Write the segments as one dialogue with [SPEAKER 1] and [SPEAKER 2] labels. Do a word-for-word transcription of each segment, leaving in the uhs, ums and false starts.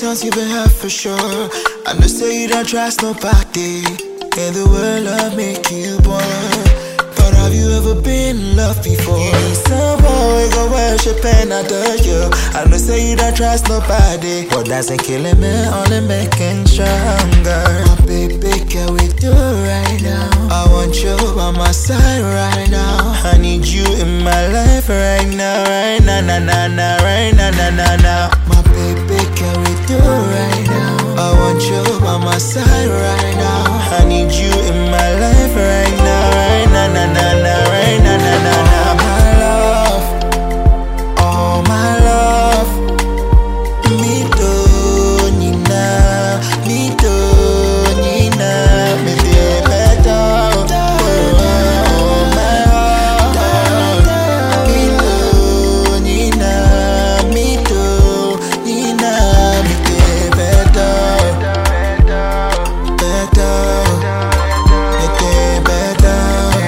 [SPEAKER 1] times you been hurt for sure. I know say you don't trust nobody, and the world love make you born. But have you ever been in love before? You need someone we go worship and adore you. I know say you don't trust nobody, but doesn't kill me, only making stronger. My baby, can we do right now? I want you by my side right now. I need you in my life right now, right now, na na na, right now, na na na. My baby, can we do right now? I want you by my side right now. I need you in my life right now, right now, na na na, right now, na na na. My love, oh my love, me too, Nina, me too, Nina, me feel better. Oh my love, me too, Nina, me too, Nina, me feel better, better, me feel better.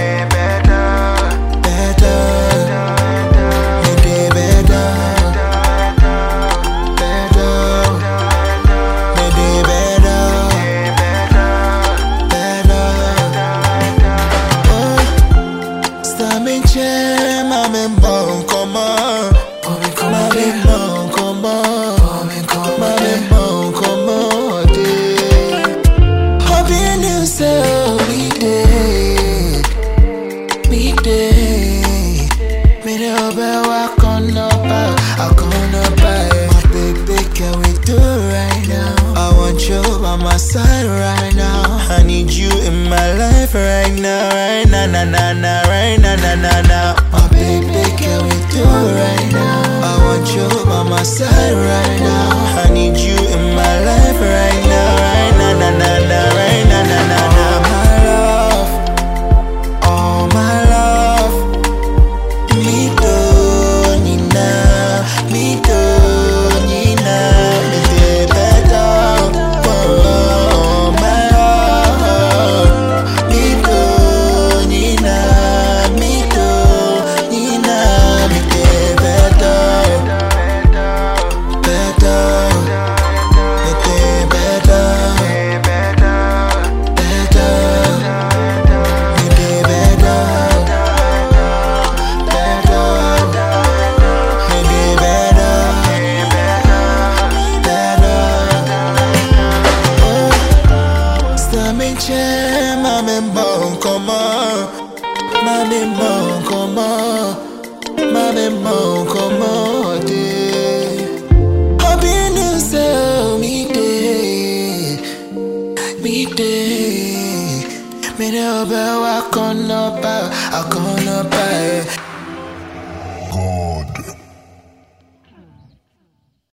[SPEAKER 1] Side right now, I need you in my life right now, right now, na na na, right now, na na na. My baby, can we do right now? I want you by my side right now. I need you in my life right now, right now, na na na, right now, na na na. My love, oh my love, me too, Nina, me too, Nina, me feel better. Mame bon comment, mame bon comment, mame bon comment de. Hobby new so me day, me day. Me ne obe wa kono pa, akono pa. God.